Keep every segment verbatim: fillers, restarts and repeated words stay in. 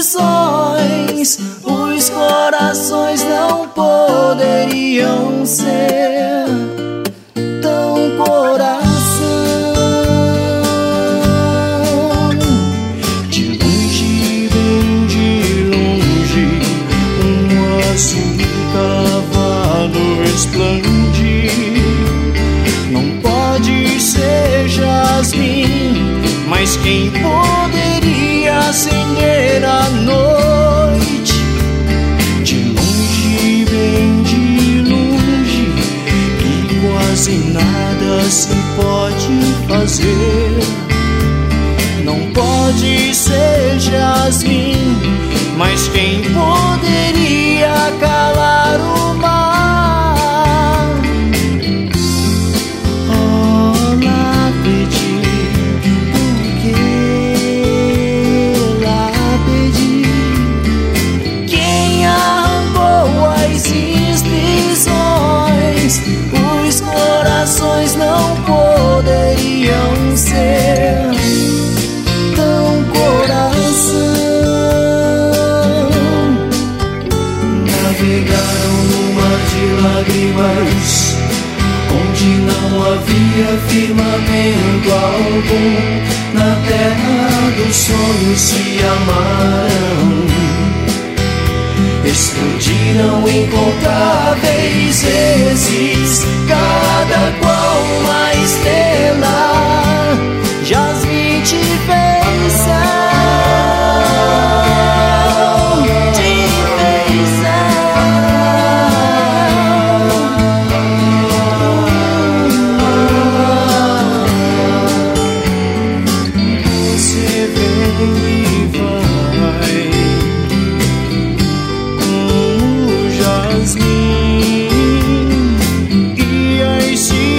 visões, os corações não poderiam ser tão coração. De longe, bem de longe, um azul cavalo esplende. Não pode ser jasmim, mas quem poderia acender a noite? De longe, bem de longe, e quase nada se pode fazer. Não pode ser jasmim, mas quem poderia calar o mar? Oh, lá pedi, porque lá pedi. Quem arrancou as inscrições, os corações não poderiam ser tão coração. Navegaram no mar de lágrimas, onde não havia firmamento algum. Na terra dos sonhos se amaram, explodiram incontáveis vezes, cada qual uma estrela. Jasmim te fez sal, te fez sal. Você vem e vai como jasmim, e as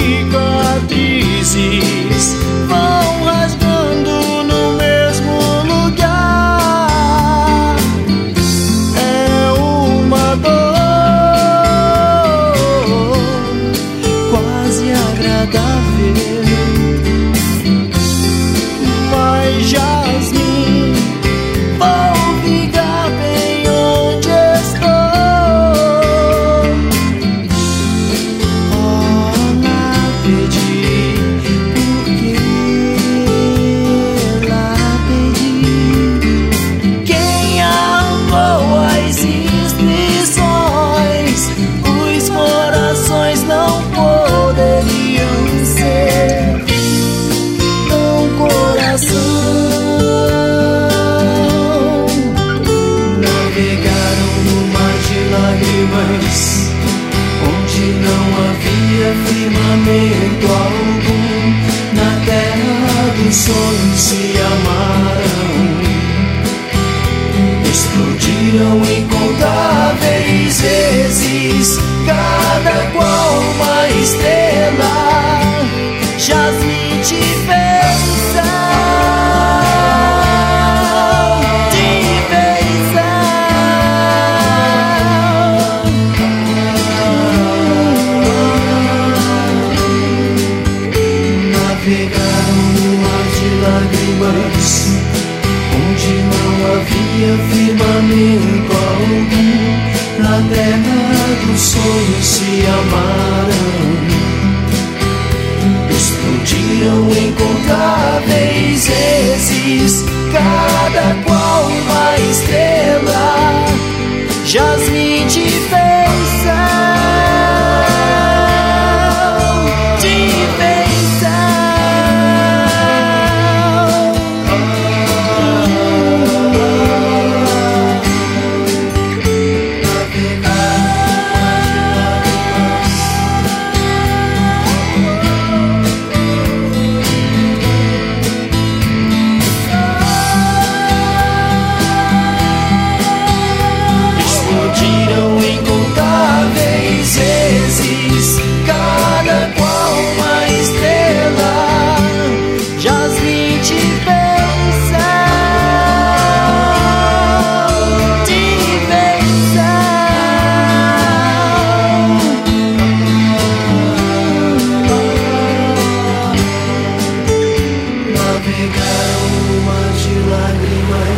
cicatrizes vão rasgando no mesmo lugar. É uma dor quase agradável, mas jasmim, vou ficar bem onde estou. Oh, lá pedi, porque lá pedi. Quem arrancou as inscrições, os corações não poderiam ser tão coração. Navegaram no mar de lágrimas, onde não havia firmamento algum. Na terra dos sonhos se amaram, explodiram incontáveis vezes, cada qual uma estrela. Jasmim te fez sal, te fez sal. Navegaram no mar de lágrimas, onde não havia firmamento algum. Na terra dos sonhos se amaram, explodiram incontáveis vezes, cada qual uma estrela. Jasmim te fez sal, te fez sal. Explodiram incontáveis vezes, cada qual uma estrela. Jasmim te fez sal, te fez sal. Navegaram no mar de lágrimas,